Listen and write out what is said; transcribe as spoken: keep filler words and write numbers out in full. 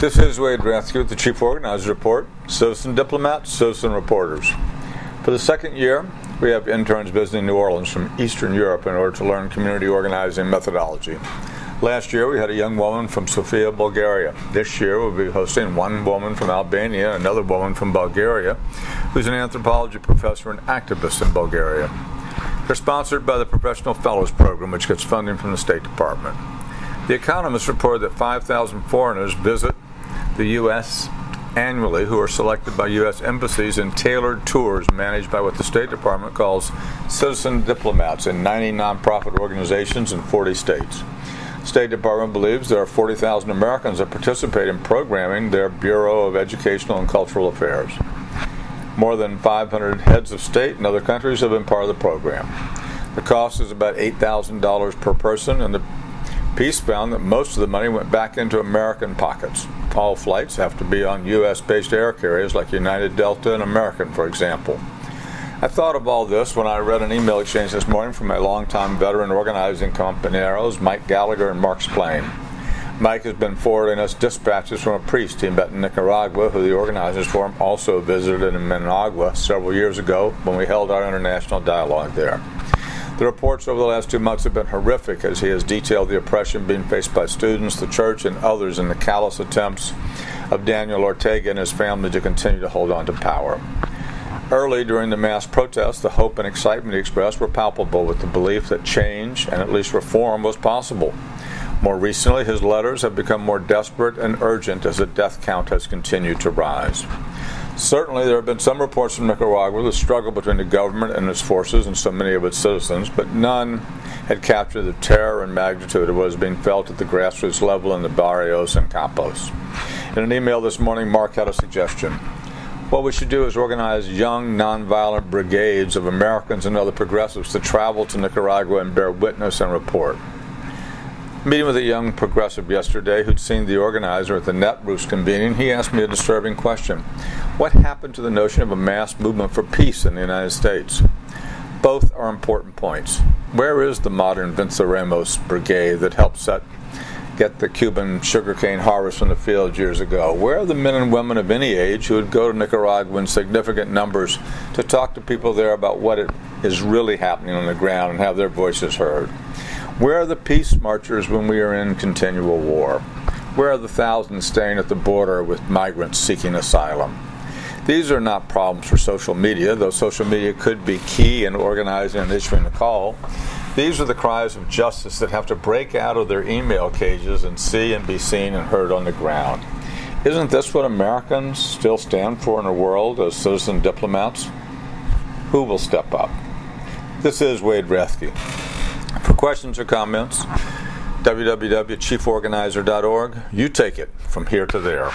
This is Wade Rathke with the Chief Organizer Report, Citizen Diplomats, Citizen Reporters. For the second year, we have interns visiting New Orleans from Eastern Europe in order to learn community organizing methodology. Last year, we had a young woman from Sofia, Bulgaria. This year, we'll be hosting one woman from Albania, another woman from Bulgaria, who's an anthropology professor and activist in Bulgaria. They're sponsored by the Professional Fellows Program, which gets funding from the State Department. The Economist reported that five thousand foreigners visit the U S annually who are selected by U S embassies in tailored tours managed by what the State Department calls citizen diplomats in ninety nonprofit organizations in forty states. The State Department believes there are forty thousand Americans that participate in programming their Bureau of Educational and Cultural Affairs. More than five hundred heads of state in other countries have been part of the program. The cost is about eight thousand dollars per person, and the piece found that most of the money went back into American pockets. All flights have to be on U S-based air carriers like United, Delta, and American, for example. I thought of all this when I read an email exchange this morning from my longtime veteran organizing compañeros, Mike Gallagher and Mark Splain. Mike has been forwarding us dispatches from a priest he met in Nicaragua, who the organizers for him also visited in Managua several years ago when we held our international dialogue there. The reports over the last two months have been horrific as he has detailed the oppression being faced by students, the church, and others in the callous attempts of Daniel Ortega and his family to continue to hold on to power. Early during the mass protests, the hope and excitement he expressed were palpable with the belief that change and at least reform was possible. More recently, his letters have become more desperate and urgent as the death count has continued to rise. Certainly, there have been some reports from Nicaragua of the struggle between the government and its forces and so many of its citizens, but none had captured the terror and magnitude of what is being felt at the grassroots level in the barrios and campos. In an email this morning, Mark had a suggestion. What we should do is organize young, nonviolent brigades of Americans and other progressives to travel to Nicaragua and bear witness and report. Meeting with a young progressive yesterday who'd seen the organizer at the Netroots convening, he asked me a disturbing question. What happened to the notion of a mass movement for peace in the United States? Both are important points. Where is the modern Venceremos brigade that helped set, get the Cuban sugarcane harvest from the field years ago? Where are the men and women of any age who would go to Nicaragua in significant numbers to talk to people there about what it is really happening on the ground and have their voices heard? Where are the peace marchers when we are in continual war? Where are the thousands staying at the border with migrants seeking asylum? These are not problems for social media, though social media could be key in organizing and issuing a call. These are the cries of justice that have to break out of their email cages and see and be seen and heard on the ground. Isn't this what Americans still stand for in the world as citizen diplomats? Who will step up? This is Wade Rathke. For questions or comments, w w w dot chief organizer dot org. You take it from here to there.